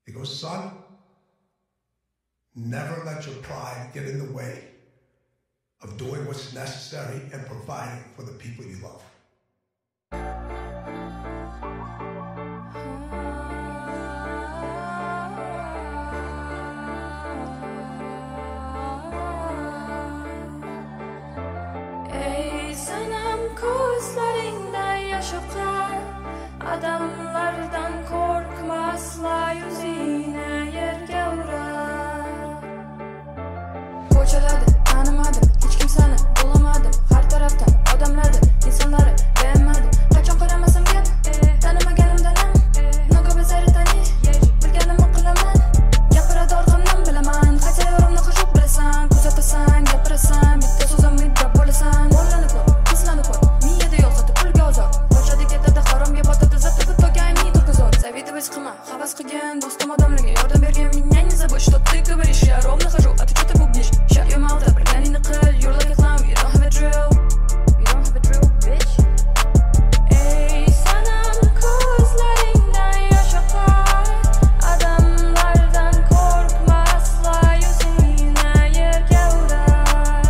He goes, son, never let your pride get in the way of doing what's necessary and providing for the people you love. Ey sanam ko'zlaringda yosh oqar, odamlardan qo'rqma, asla yuzingni yerga urar. Ko'chalarda tanimadim, hech kimsani bo'lamadim, har tarafdan odamlarni, insonlarni be'madim. Qachon qaramasam gap, tanimaganimdan ham, nogobazari tani, bilganimni qilaman. Gapiradi orqamdan bilaman, qayta yorimni qo'shib bilasan, kuzatasan, gapirasan, bitta so'zim umidda bo'lasan. O'rlanib ko'r, qizlanib ko'r, miyada yo'qotib pulga ozor. Qo'shadi ketadi haromga botadi, zotda to'gaymi to'kazor. Завидовать qilma, havas qilgan do'stim odamlarga yordam bergan меня не забудь, что ты говоришь, я ровно хожу, а ты что-то бубнишь. Shut your mouth up, bilganingni qil, you're like a clown, you don't have a drill. You don't have a drill, bitch. Ey sanam ko'zlaringda yosh oqar, odamlardan qo'rqma, asla yuzingni yerga urar.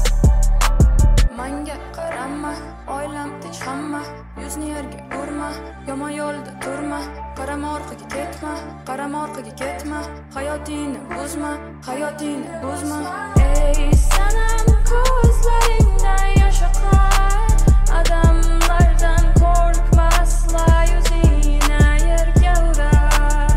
Menga qarama, oilam tinch hamma, yuzni yerga urma, yomon yo'lda turma, qarama orqaga ketma, qarama orqaga ketma, hayotingni buzma, hayotingni buzma. Ey sanam ko'zlaringda yosh oqar, odamlardan qo'rqma, asla yuzingni yerga urar.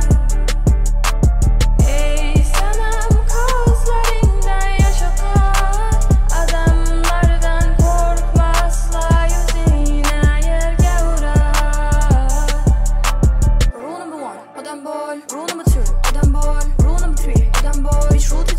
Ey sanam ko'zlaringda yosh oqar, odamlardan qo'rqma, asla yuzingni yerga urar. Rule number 1, odam bo'l. Rule number 2, odam bo'l. Rule number 3, odam bo'l. Bitch, rule